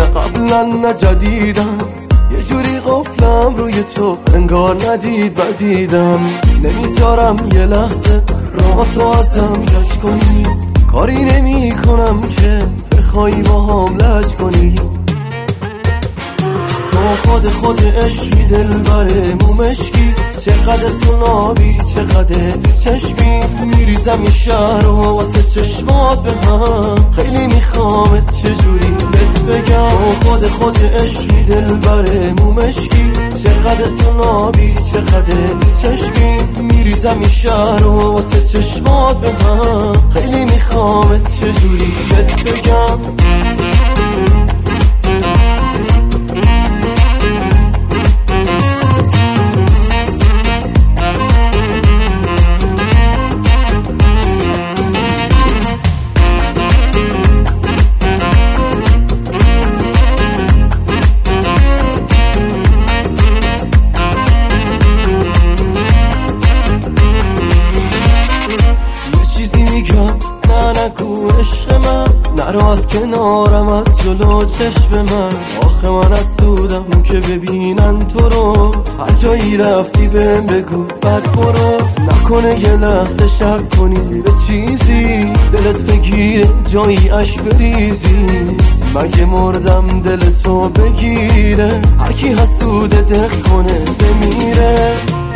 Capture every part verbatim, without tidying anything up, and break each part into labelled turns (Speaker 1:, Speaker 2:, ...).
Speaker 1: قبلا نه جدیدم، یه جوری قفلم روی تو انگار ندید بدیدم. نمیذارم یه لحظه راه تو ازم کج کنی، کاری نمی کنم که بخوای با هم لج کنی. تو خود خود عشقی دل بره مومشکی، چقدر تو نابی چقدر تو چشمی. میریزم یه شهر و واسه چشمات به هم، خیلی میخوامت چجوری بهت بگم. تو خود خود عشقی دل بره مومشکی، چقدر تو نابی چقدر تو چشمی. میریزم یه شهر و واسه چشمات به هم، خیلی میخوامت چجوری بهت بگم. نگو عشق من، نرو از کنارم از جلو چشم من. آخه من از سودم که ببینن تو رو، هر جایی رفتی بهم بگو بعد برو. نکنه یه لحظه شک کنی به چیزی، دلت بگیره جایی اش بریزی. مگه مردم دل تو بگیره، هر کی حسود دق کنه بمیره.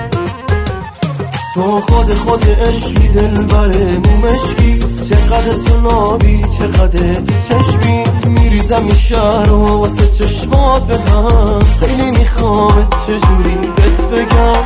Speaker 1: تو خود خود عشقی دل بره مومشکی، چقدر تو نابی چقدر تو چشمی. میریزم یه شهر و واسه چشمات به هم، خیلی میخوامت چجوری بهت بگم.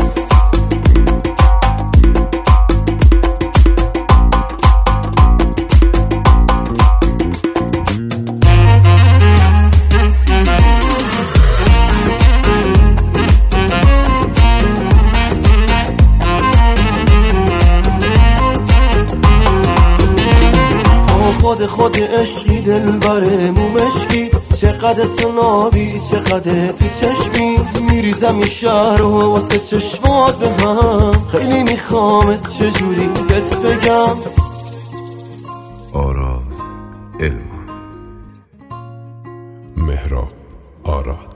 Speaker 1: خود خود عشقی دل بره مومشکی، چقدر تو نابی چقدر تو چشمی. میریزم یه شهر و واسه چشمات به هم، خیلی میخوامت چجوری بهت بگم.
Speaker 2: آراز علم، مهراب آراد.